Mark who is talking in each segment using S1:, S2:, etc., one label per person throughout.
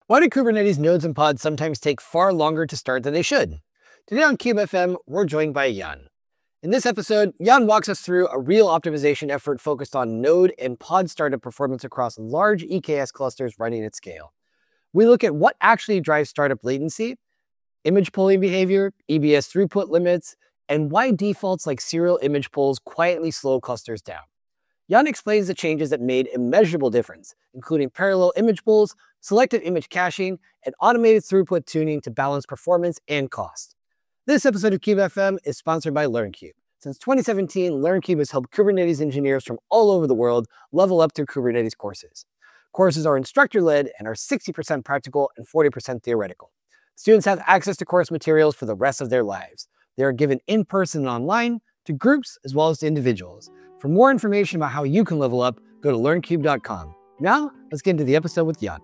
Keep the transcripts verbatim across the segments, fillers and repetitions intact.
S1: Why do Kubernetes nodes and pods sometimes take far longer to start than they should? Today on CubeFM, we're joined by Jan. In this episode, Jan walks us through a real optimization effort focused on node and pod startup performance across large E K S clusters running at scale. We look at what actually drives startup latency, image pulling behavior, E B S throughput limits, and why defaults like serial image pulls quietly slow clusters down. Jan explains the changes that made a measurable difference, including parallel image pulls, selective image caching, and automated throughput tuning to balance performance and cost. This episode of CubeFM is sponsored by LearnCube. Since twenty seventeen, LearnCube has helped Kubernetes engineers from all over the world level up through Kubernetes courses. Courses are instructor-led and are sixty percent practical and forty percent theoretical. Students have access to course materials for the rest of their lives. They are given in person and online, to groups as well as to individuals. For more information about how you can level up, go to learn cube dot com. Now, let's get into the episode with Jan.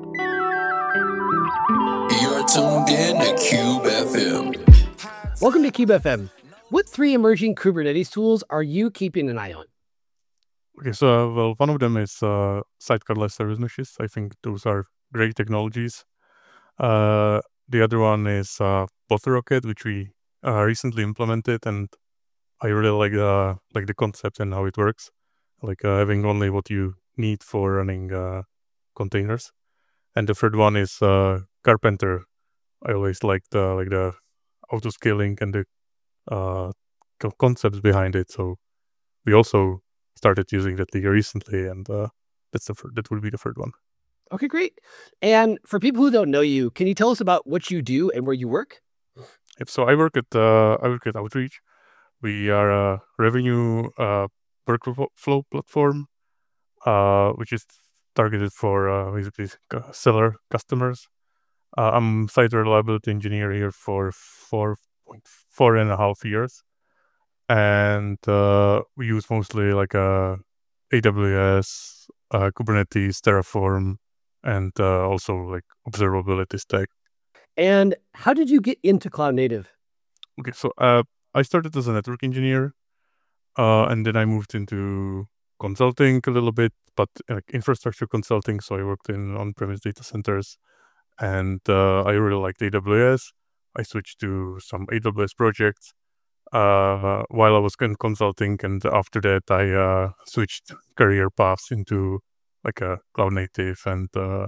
S2: You're tuned in to CubeFM.
S1: Welcome to CubeFM. What three emerging Kubernetes tools are you keeping an eye on?
S3: Okay, so uh, well, one of them is uh, sidecar-less service meshes. I think those are great technologies. Uh, the other one is uh, BottleRocket, which we uh, recently implemented, and I really like the like the concept and how it works, like uh, having only what you need for running uh, containers. And the third one is uh, Carpenter. I always like the like the auto scaling and the uh, co- concepts behind it. So we also started using that recently, and uh, that's the third, that would be the third one.
S1: Okay, great. And for people who don't know you, can you tell us about what you do and where you work?
S3: Yep, so I work at uh, I work at Outreach. We are a revenue uh, workflow platform, uh, which is targeted for uh, basically uh, seller customers. Uh, I'm site reliability engineer here for four point four and a half years, and uh, we use mostly like uh, A W S, uh, Kubernetes, Terraform, and uh, also like observability stack.
S1: And how did you get into cloud native?
S3: Okay, so uh, I started as a network engineer, uh, and then I moved into consulting a little bit, but like infrastructure consulting. So I worked in on-premise data centers, and uh, I really liked A W S. I switched to some A W S projects uh, while I was in consulting, and after that, I uh, switched career paths into like a cloud native and uh,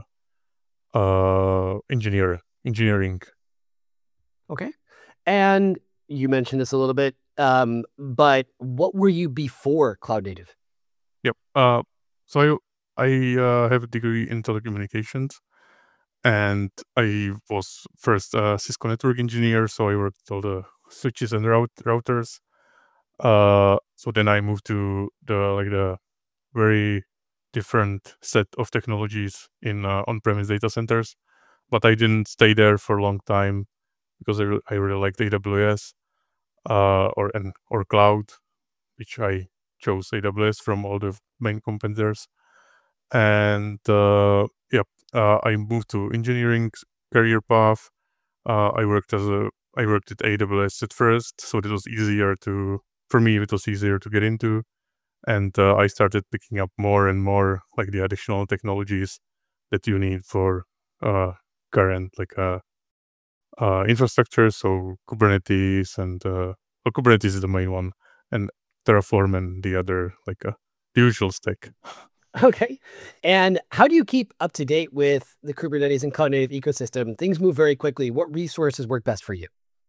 S3: uh, engineer engineering.
S1: Okay. And you mentioned this a little bit, um, but what were you before cloud native?
S3: Yep. Uh, so I I uh, have a degree in telecommunications, and I was first a Cisco network engineer. So I worked all the switches and route routers. Uh, so then I moved to the like the very different set of technologies in uh, on-premise data centers, but I didn't stay there for a long time because I, re- I really liked A W S uh, or and or cloud, which I chose A W S from all the main competitors. And uh, yep, uh, I moved to engineering career path. Uh, I worked as a I worked at A W S at first, so it was easier to for me. It was easier to get into, and uh, I started picking up more and more like the additional technologies that you need for uh, current like uh, uh, infrastructure. So Kubernetes and uh, well, Kubernetes is the main one, and Terraform and the other like uh, the usual stack.
S1: Okay. And how do you keep up to date with the Kubernetes and cloud native ecosystem? Things move very quickly. What resources work best for you?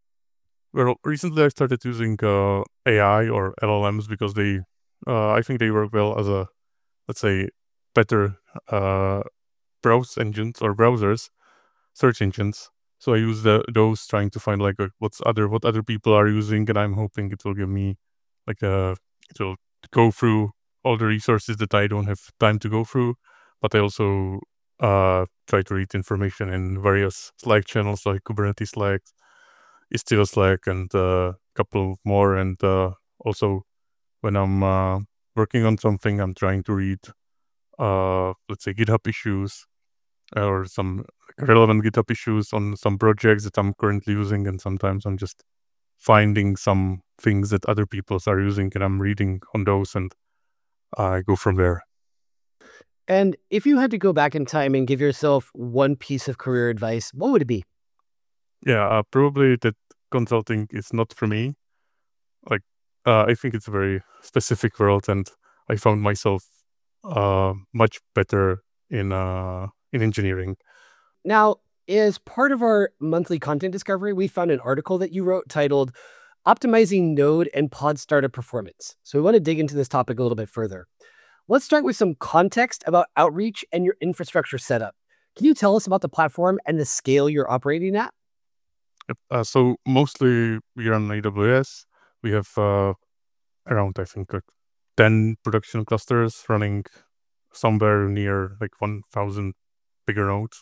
S3: Well, recently I started using uh, A I or L L Ms because they, uh, I think they work well as a, let's say, better uh, browse engines or browsers, search engines. So I use the, those trying to find like uh, what's other what other people are using, and I'm hoping it will give me like a it will go through all the resources that I don't have time to go through. But I also uh, try to read information in various Slack channels like Kubernetes Slack, Istio Slack, and a uh, couple more. And uh, also, when I'm uh, working on something, I'm trying to read, uh, let's say, GitHub issues or some relevant GitHub issues on some projects that I'm currently using. And sometimes I'm just finding some things that other people are using, and I'm reading on those, and I go from there.
S1: And if you had to go back in time and give yourself one piece of career advice, what would it be?
S3: Yeah, uh, probably that consulting is not for me. Like, uh, I think it's a very specific world, and I found myself uh, much better in uh, in engineering.
S1: Now, as part of our monthly content discovery, we found an article that you wrote titled Optimizing Node and Pod Startup Performance. So we want to dig into this topic a little bit further. Let's start with some context about Outreach and your infrastructure setup. Can you tell us about the platform and the scale you're operating at?
S3: Yep. Uh, so mostly we are on A W S. We have uh, around, I think, like ten production clusters running somewhere near like one thousand bigger nodes.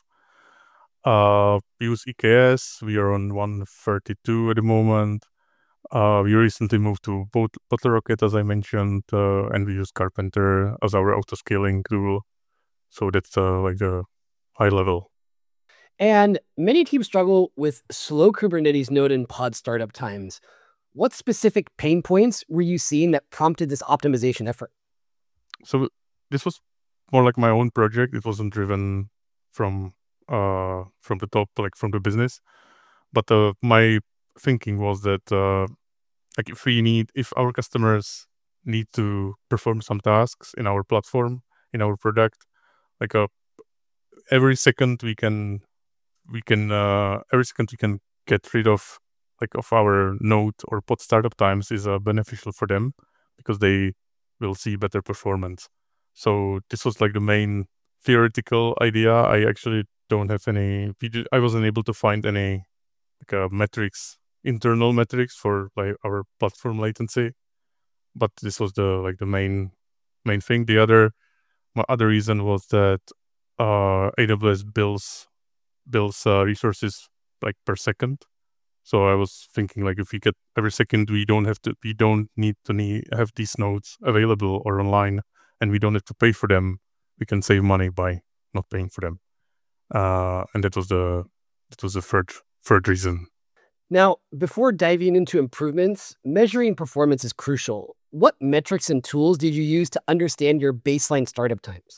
S3: Uh, we use E K S. We are on one thirty-two at the moment. Uh, we recently moved to Bot- BottleRocket, as I mentioned, uh, and we use Carpenter as our auto-scaling tool. So that's uh, like the high level.
S1: And many teams struggle with slow Kubernetes node and pod startup times. What specific pain points were you seeing that prompted this optimization effort?
S3: So this was more like my own project. It wasn't driven from uh from the top, like from the business. But uh, my thinking was that uh, like if we need, if our customers need to perform some tasks in our platform, in our product, like uh, every second we can we can uh, every second we can get rid of like of our node or pod startup times is uh, beneficial for them because they will see better performance. So this was like the main theoretical idea. I actually don't have any. we did- I wasn't able to find any like uh, metrics, internal metrics for like our platform latency, but this was the like the main main thing. The other my other reason was that uh, A W S bills bills uh, resources like per second. So I was thinking like if we get every second, we don't have to, we don't need to need, have these nodes available or online, and we don't have to pay for them. We can save money by not paying for them. Uh, and that was the that was the third third reason.
S1: Now, before diving into improvements, measuring performance is crucial. What metrics and tools did you use to understand your baseline startup times?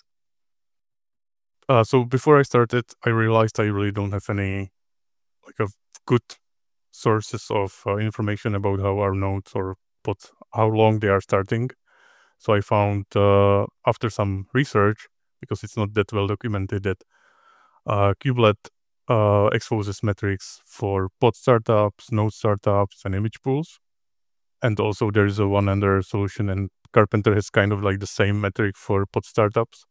S3: Uh, so before I started, I realized I really don't have any like a good sources of uh, information about how our nodes or but how long they are starting. So I found uh, after some research, because it's not that well documented, that uh, Kubelet uh, exposes metrics for pod startups, node startups, and image pools. And also there is a one under solution, and Carpenter has kind of like the same metric for pod startups.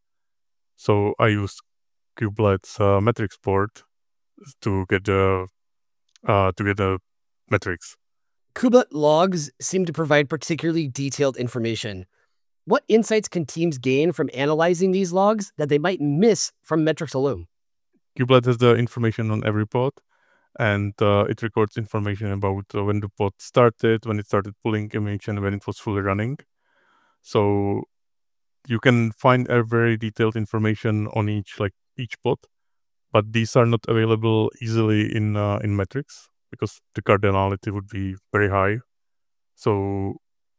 S3: So I used Kubelet's uh, metrics port to get the uh, to get the metrics.
S1: Kubelet logs seem to provide particularly detailed information. What insights can teams gain from analyzing these logs that they might miss from metrics alone?
S3: Kubelet has the information on every pod, and uh, it records information about uh, when the pod started, when it started pulling image, and when it was fully running. So you can find a very detailed information on each like each pod, but these are not available easily in uh, in metrics because the cardinality would be very high. So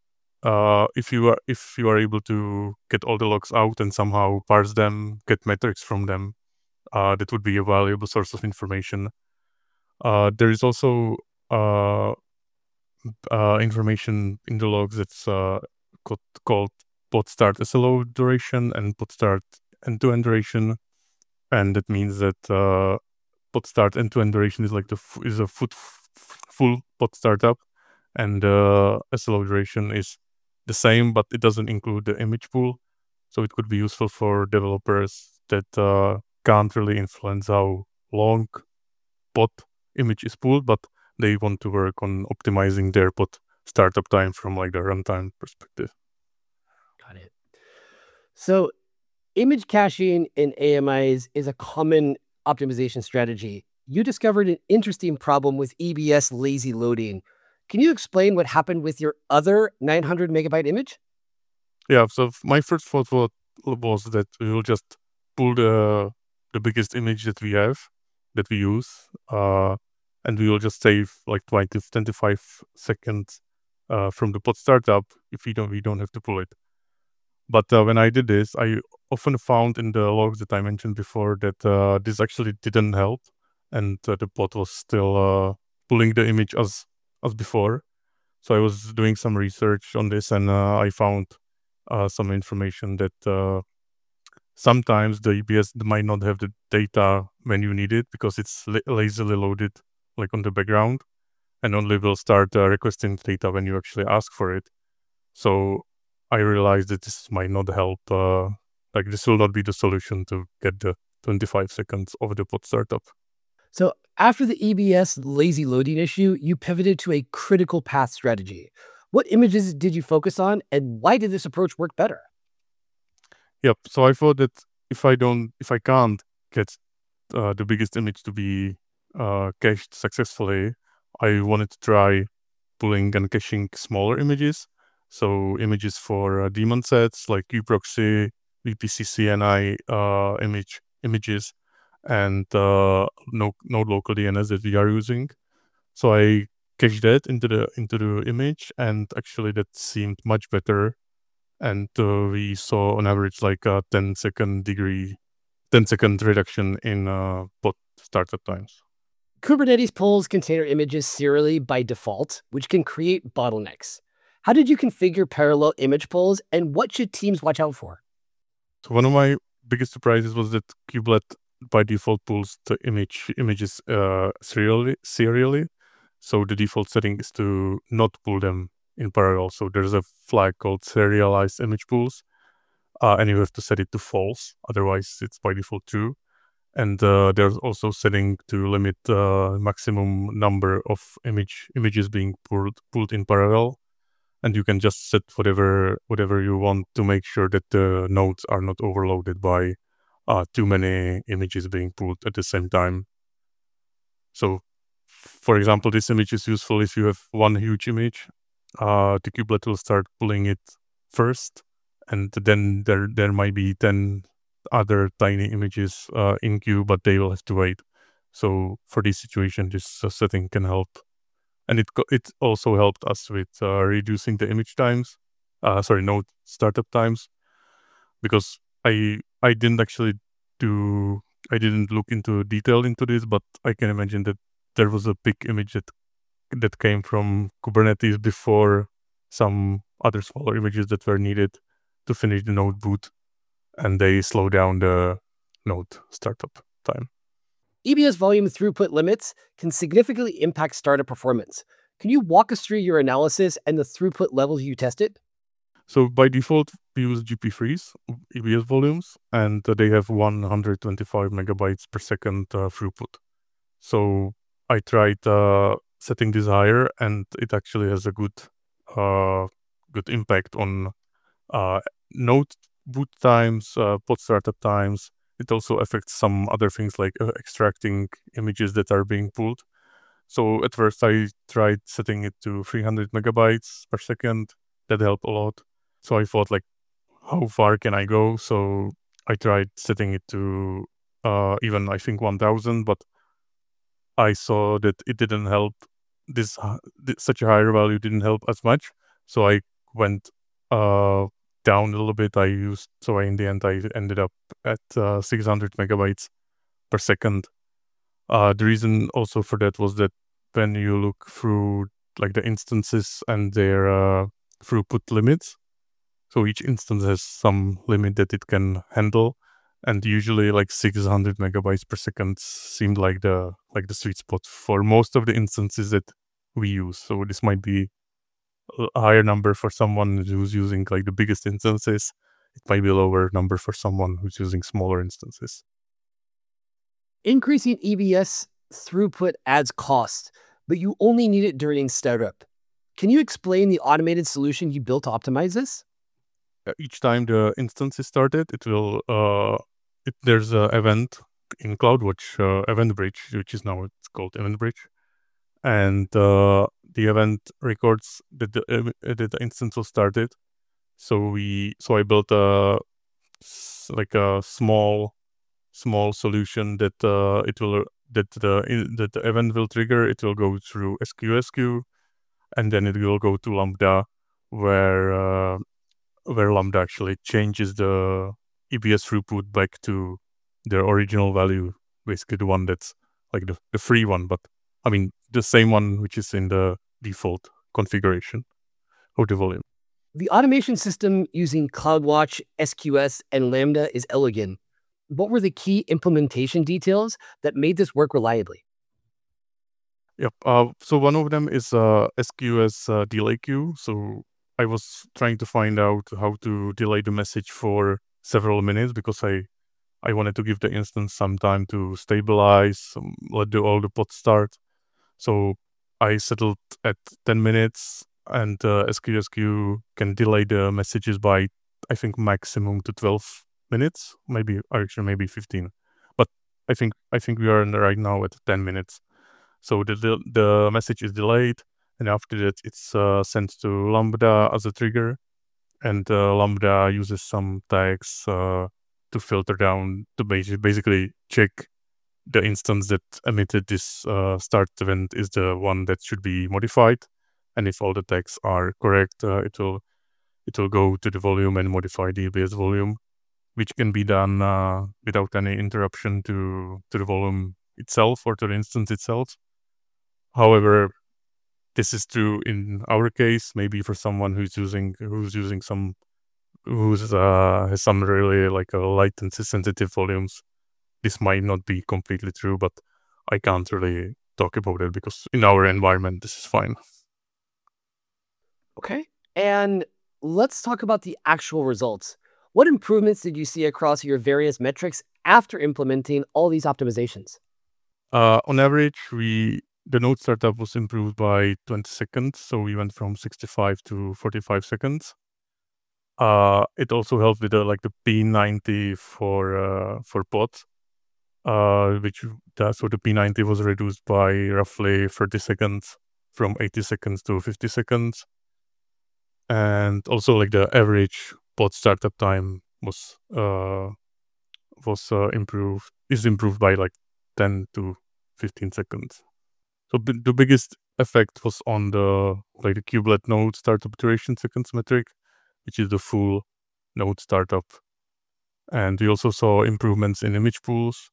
S3: uh, if you are if you are able to get all the logs out and somehow parse them, get metrics from them, uh, that would be a valuable source of information. Uh, there is also uh, uh, information in the logs that's uh, called, called pod start S L O duration and pod start end-to-end duration, and that means that uh, pod start end-to-end duration is like the f- is a foot f- full pod startup, and uh, S L O duration is the same, but it doesn't include the image pool. So it could be useful for developers that uh, can't really influence how long pod image is pooled, but they want to work on optimizing their pod startup time from like the runtime perspective.
S1: Got it. So, image caching in A M Is is a common optimization strategy. You discovered an interesting problem with E B S lazy loading. Can you explain what happened with your other nine hundred megabyte image?
S3: Yeah, so my first thought was, was that we will just pull the the biggest image that we have, that we use, uh, and we will just save like twenty to twenty-five seconds uh, from the pod startup if we don't we don't have to pull it. But uh, when I did this, I often found in the logs that I mentioned before that uh, this actually didn't help, and uh, the bot was still uh, pulling the image as as before. So I was doing some research on this, and uh, I found uh, some information that uh, sometimes the E B S might not have the data when you need it because it's la- lazily loaded, like on the background, and only will start uh, requesting data when you actually ask for it. So I realized that this might not help. Uh, like this will not be the solution to get the twenty-five seconds of the bot startup.
S1: So after the E B S lazy loading issue, you pivoted to a critical path strategy. What images did you focus on, and why did this approach work better?
S3: Yep. So I thought that if I don't, if I can't get uh, the biggest image to be uh, cached successfully, I wanted to try pulling and caching smaller images. So images for uh, daemon sets like uproxy, V P C C N I uh, image images, and uh, no, Node local D N S that we are using. So I cached that into the into the image, and actually that seemed much better. And uh, we saw on average like a ten second degree, ten second reduction in uh, bot startup times.
S1: Kubernetes pulls container images serially by default, which can create bottlenecks. How did you configure parallel image pulls, and what should teams watch out for?
S3: So one of my biggest surprises was that Kubelet by default pulls the image images uh, serially. Serially, so the default setting is to not pull them in parallel. So there's a flag called serialized image pulls, uh, and you have to set it to false. Otherwise, it's by default true. And uh, there's also setting to limit uh, maximum number of image images being pulled pulled in parallel. And you can just set whatever whatever you want to make sure that the nodes are not overloaded by uh, too many images being pulled at the same time. So, for example, this image is useful if you have one huge image. Uh, the kubelet will start pulling it first, and then there there might be ten other tiny images uh, in queue, but they will have to wait. So for this situation, this uh, setting can help. And it co- it also helped us with uh, reducing the image times, uh, sorry, node startup times, because I I didn't actually do I didn't look into detail into this, but I can imagine that there was a big image that that came from Kubernetes before some other smaller images that were needed to finish the node boot, and they slow down the node startup time.
S1: E B S volume throughput limits can significantly impact startup performance. Can you walk us through your analysis and the throughput levels you tested?
S3: So by default, we use G P threes, E B S volumes, and uh, they have one hundred twenty-five megabytes per second uh, throughput. So I tried uh, setting this higher, and it actually has a good, uh, good impact on uh, node boot times, uh, pod startup times. It also affects some other things like uh, extracting images that are being pulled. So at first I tried setting it to three hundred megabytes per second. That helped a lot. So I thought like, how far can I go? So I tried setting it to uh, even I think one thousand, but I saw that it didn't help. This h- th- such a higher value didn't help as much. So I went uh, down a little bit. I used so in the end I ended up at uh, six hundred megabytes per second. Uh, the reason also for that was that when you look through like the instances and their uh, throughput limits, so each instance has some limit that it can handle, and usually like six hundred megabytes per second seemed like the like the sweet spot for most of the instances that we use. So this might be a higher number for someone who's using like the biggest instances. It might be a lower number for someone who's using smaller instances.
S1: Increasing E B S throughput adds cost, but you only need it during startup. Can you explain the automated solution you built to optimize this?
S3: Uh, each time the instance is started, it will uh, it, there's an event in CloudWatch, uh, Event Bridge, which is now it's called Event Bridge, and uh, the event records that the uh, that the instance was started. So we so I built a s- like a small small solution that uh, it will that the in, that the event will trigger. It will go through S Q S Q, and then it will go to Lambda, where uh, where Lambda actually changes the E B S throughput back to their original value, basically the one that's like the, the free one, but I mean the same one which is in the default configuration of the volume.
S1: The automation system using CloudWatch, S Q S, and Lambda is elegant. What were the key implementation details that made this work reliably?
S3: Yep. Uh, so one of them is uh, S Q S uh, delay queue. So I was trying to find out how to delay the message for several minutes because I I wanted to give the instance some time to stabilize, um, let the, all the pods start. So I settled at ten minutes, and uh, S Q S queue can delay the messages by, I think, maximum to twelve minutes, maybe actually maybe fifteen. But I think I think we are in the right now at ten minutes. So the, the the message is delayed, and after that it's uh, sent to Lambda as a trigger, and uh, Lambda uses some tags uh, to filter down to basi- basically check the instance that emitted this uh, start event is the one that should be modified, and if all the tags are correct, uh, it will it will go to the volume and modify the E B S volume, which can be done uh, without any interruption to to the volume itself or to the instance itself. However, this is true in our case. Maybe for someone who's using who's using some who's uh, has some really like a latency sensitive volumes, this might not be completely true. But I can't really talk about it because in our environment this is fine.
S1: Okay. And let's talk about the actual results. What improvements did you see across your various metrics after implementing all these optimizations?
S3: Uh, on average, we the node startup was improved by twenty seconds, so we went from sixty-five to forty-five seconds. Uh, it also helped with the, like the P ninety for uh, for pods, uh, which that so the P ninety was reduced by roughly thirty seconds, from eighty seconds to fifty seconds, and also like the average pod startup time was uh was uh, improved is improved by like ten to fifteen seconds. So b- the biggest effect was on the like the kubelet node startup iteration seconds metric, which is the full node startup. And we also saw improvements in image pools.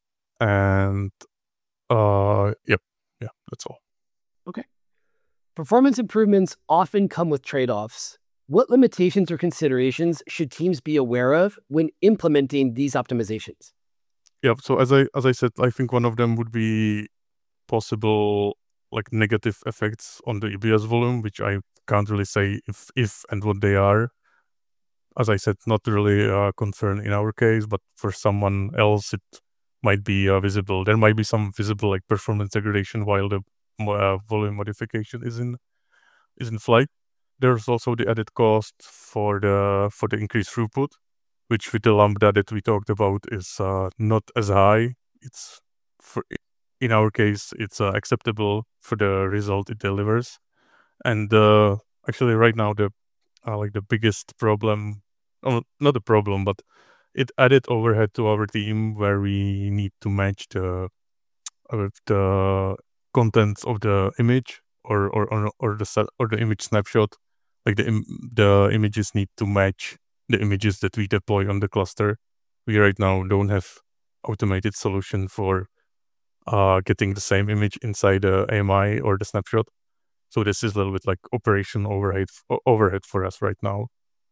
S3: And uh yep, yeah, that's all.
S1: Okay. Performance improvements often come with trade-offs. What limitations or considerations should teams be aware of when implementing these optimizations?
S3: Yeah, so as I as I said, I think one of them would be possible like negative effects on the E B S volume, which I can't really say if if and what they are. As I said, not really a concern in our case, but for someone else, it might be uh, visible. There might be some visible like performance degradation while the mo- uh, volume modification is in is in flight. There's also the added cost for the for the increased throughput, which with the Lambda that we talked about is uh, not as high. It's for in our case, it's uh, acceptable for the result it delivers. And uh, actually, right now, the uh, like the biggest problem, oh, not a problem, but it added overhead to our team where we need to match the uh, the contents of the image or or or, or the sa- or the image snapshot. Like the Im- the images need to match the images that we deploy on the cluster. We right now don't have automated solution for uh, getting the same image inside the A M I or the snapshot. So this is a little bit like operation overhead o- overhead for us right now.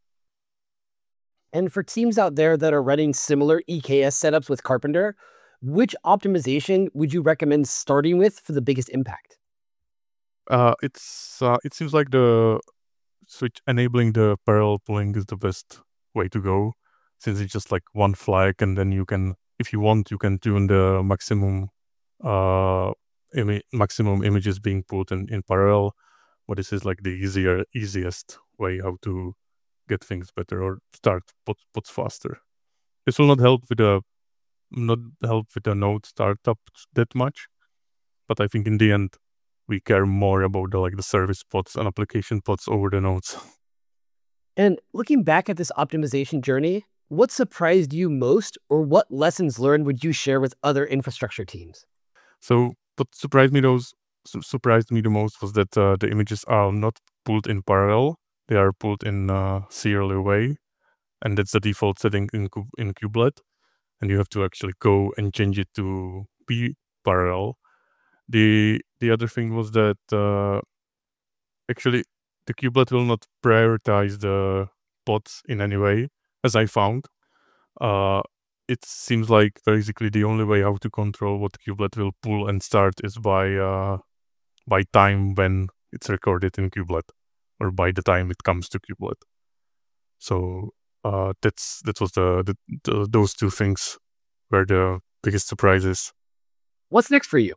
S1: And for teams out there that are running similar E K S setups with Carpenter, which optimization would you recommend starting with for the biggest impact?
S3: Uh, it's uh, it seems like the switch enabling the parallel pulling is the best way to go, since it's just like one flag, and then you can, if you want, you can tune the maximum uh imi- maximum images being put in, in parallel. But this is like the easier easiest way how to get things better or start pods, pods faster. This will not help with the not help with the node startup that much, but I think in the end we care more about the like the service pods and application pods over the nodes.
S1: And looking back at this optimization journey, what surprised you most, or what lessons learned would you share with other infrastructure teams?
S3: So what surprised me those su- surprised me the most was that uh, the images are not pulled in parallel. they are pulled in a serial way, and that's the default setting in in kubelet, and you have to actually go and change it to be parallel. The the other thing was that uh, actually the kubelet will not prioritize the pods in any way, as I found. Uh, it seems like basically the only way how to control what kubelet will pull and start is by uh, by time when it's recorded in kubelet, or by the time it comes to kubelet. So uh, that's that was the, the, the those two things were the biggest surprises.
S1: What's next for you?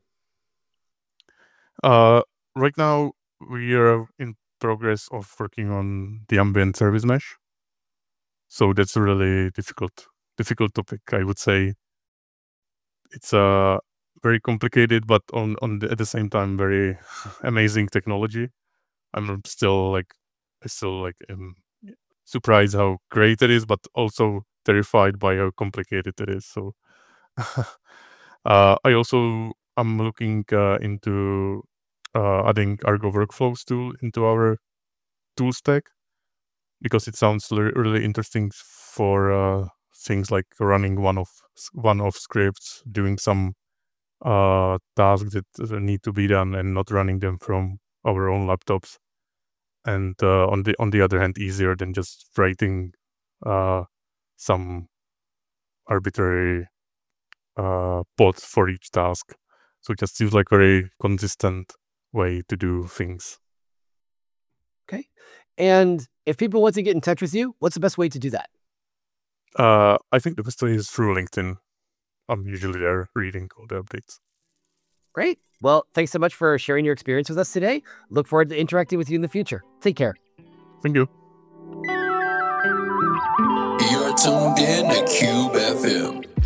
S3: Uh, right now we are in progress of working on the ambient service mesh. So that's a really difficult difficult topic, I would say. It's uh, very complicated, but on, on the, at the same time, very amazing technology. I'm still like, I still like am surprised how great it is, but also terrified by how complicated it is. So uh, I also am looking uh, into uh, adding Argo workflows tool into our tool stack, because it sounds li- really interesting for uh, things like running one-off one-off scripts, doing some uh, tasks that uh, need to be done, and not running them from our own laptops. And uh, on the on the other hand, easier than just writing uh, some arbitrary uh, pod for each task. So it just seems like very consistent way to do things.
S1: Okay. And if people want to get in touch with you, what's the best way to do that?
S3: Uh, I think the best way is through LinkedIn. I'm usually there reading all the updates.
S1: Great. Well, thanks so much for sharing your experience with us today. Look forward to interacting with you in the future. Take care.
S3: Thank you.
S2: You're tuned in to Cube F M.